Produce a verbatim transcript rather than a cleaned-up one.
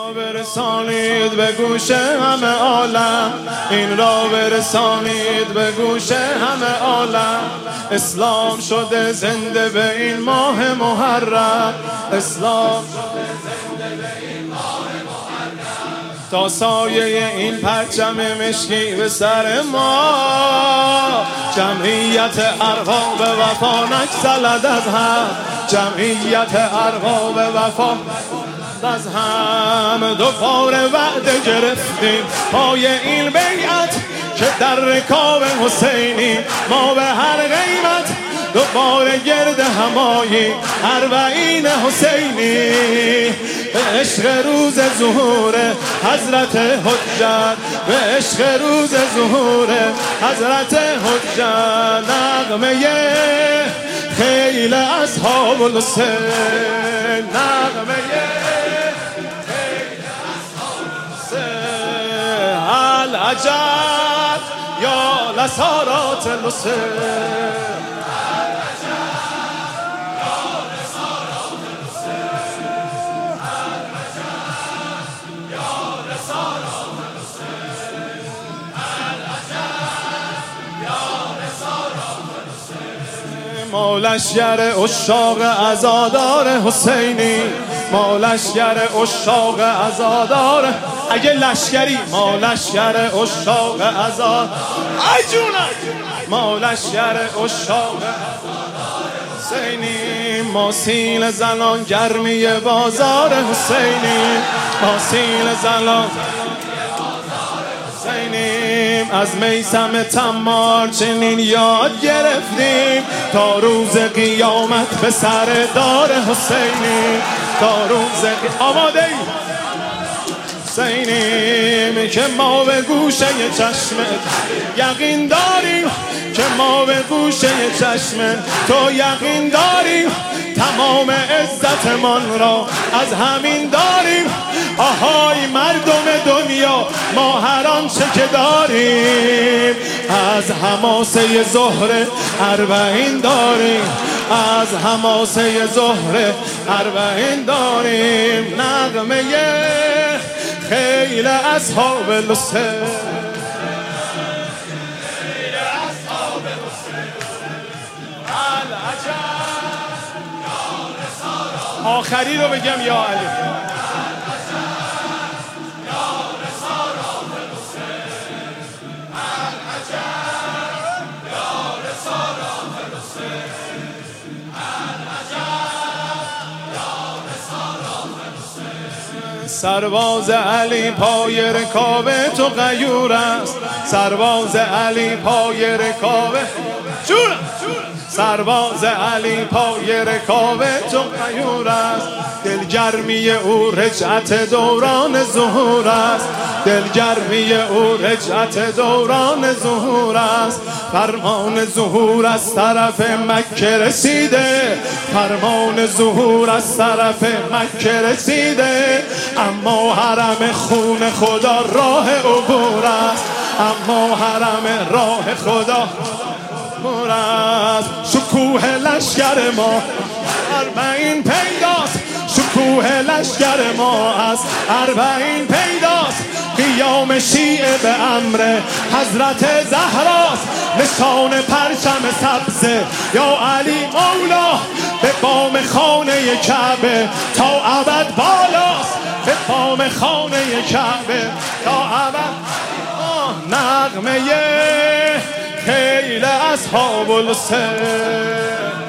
را برسانید به گوش همه عالم، این را برسانید به گوش همه عالم. اسلام شده زنده به این ماه محرم، اسلام شده زنده به این ماه محرم. تا سایه این پرچم مشکی به سر ما، جمعیت ارباب وفا نگسلد از هم، جمعیت ارباب وفا از هم. دوباره وعده گرفتیم پای این بیعت که در رکاب حسینی ما به هر قیمت دوباره گرد همایی اربعین حسینی. به عشق روز ظهور حضرت حجت، به عشق روز ظهور حضرت حجت. نغمه خیل اصحاب الحسین، نغمه خیل اصحاب الحسین. العجب یا لسارات الحسین، ما لشگر عشاق عزادار حسینی، ما لشگر عشاق عزادار. اگه لشگری ما لشگر عشاق عزادار، ای جونم ما لشگر عشاق حسینی. ما سیل زنان گرمی بازار حسینی، ما سیل زنان حسینیم. از میثم تمار چنین یاد گرفتیم تا روز قیامت به سر دار حسینیم، تا روز قیامت آماده ای حسینیم. که ما به گوشه چشمت یقین داریم، که ما به گوشه چشم تو یقین داریم. تمام عزتمان را از همین داریم. آهای مردم دنیا ما هر آنچه که داریم، از حماسه زهره اربعین داریم، از حماسه زهره اربعین داریم. نغمه خیل اصحاب الحسین، آخری رو بگم یا علی. سرباز علی پای رکاب تو غیور است، سرباز علی پای رکاب جونم، سرباز علی پای رکاب تو غیور است. دلگرمی او رجعت دوران ظهور است، دلگرمی او رجعت دوران ظهور است. فرمان ظهور از طرف مکه رسیده، فرمان ظهور از طرف مکه رسیده. اما حرم خون خدا راه عبور است، اما حرم راه خدا عبور است. شکوه لشگر ما اربعین پیداست، شکوه لشگر ما از اربعین پیداست. قیام شیعه به امر حضرت زهراست، نشان پرچم سبز یا علی مولا. به بام خانه کعبه تا ابد بالاست، به بام خانه کعبه تا ابد. نغمه خیل اصحاب الحسین.